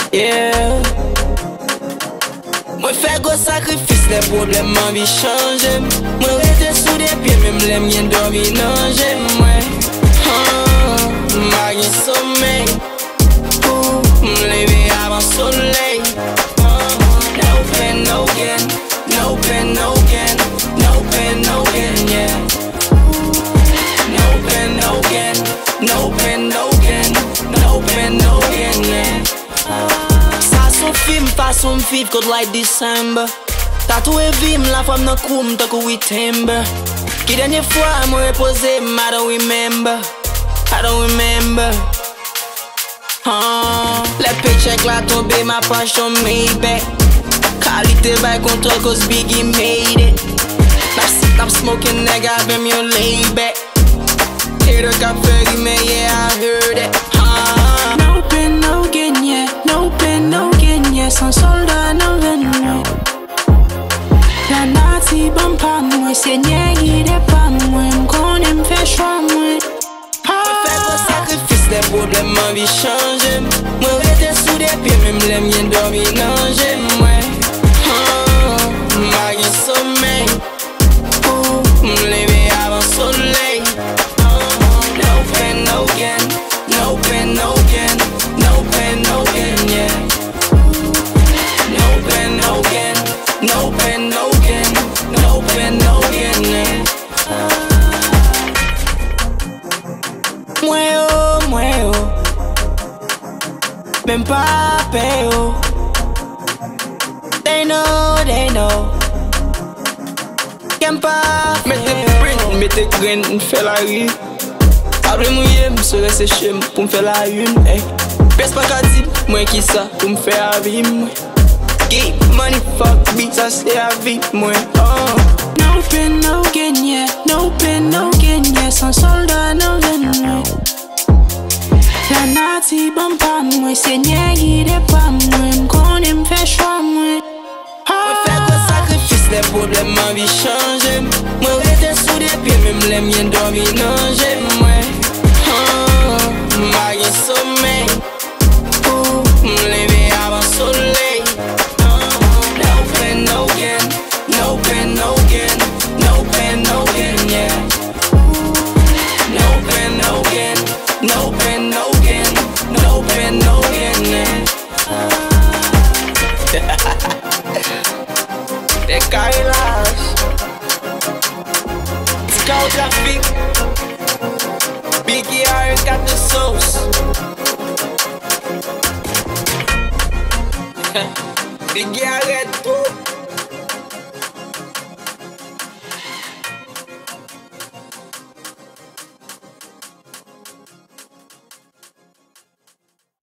Yeah. Moi fè gros sakrifis, les problèmes m'en vi chanje. Moi rete sous des pieds, même les miens dormi nanje. Moi, ma gen sommeil pour m'lever avant soleil. No pain, no gain, no pain, no gain, no pain, no gain, yeah. No pain, no gain, no pain, no gain, no pain, no gain, yeah. Son film façon vive code like December. Tatoué vim la femme nan koum tako we timber. Ki denye fwa mwen repose, I don't remember, I don't remember. Le paycheck la tombe, ma passion Maybach. Qualité by control cause Biggie made it. Now sit, I'm smoking, nigga, been your lay back. Hear the got ferry, man, yeah, I heard it. No pain, no gain, yeah. No pain, no gain, yeah. Sans soldat, no venue. La nati ban pa mwen, Seigneur guide pa mwen. M'konne m'fè chwa mwen. Moi fè gros sakrifis, les problèmes m'en vi chanje. Moi rete sous des pieds, même les miens dormi nanje. Moi, ma gen sommeil pour m'lever avant soleil. No pain, no gain, no pain, no gain, no pain, no gain, yeah. No pain, no gain, no pain, no gain, no pain, no gain, yeah. Moi, même pas peo. They know. Qu'aime pas mettez print, mettez grain, m'fait la rue. Après mouillé, m'se reste chez pour m'fait la une, hey. Pes pas qu'à dire, moi qui ça, pour m'faire la vie, moi. Get money, fuck beats, ça c'est la vie, moi. No pain, no gain, yeah. No pain, no gain, yeah. Sans soldat, no venue. La nati ban pa mwen, Seigneur guide pa mwen. M'konne m'fè chwa mwen. Moi fè gros sakrifis, les problèmes m'en vi chanje. Moi rete sous des pieds, même les miens dormi nanje. Moi, ma gen sommeil pour m'lever avant soleil. No pain, no gain, no pain, no gain, no pain, no gain, yeah. No pain, no gain, no pain, no gain, no pain, no gain, yeah. Des Kailash, Scout Traffic, Biggie R got the sauce. Biggie R red.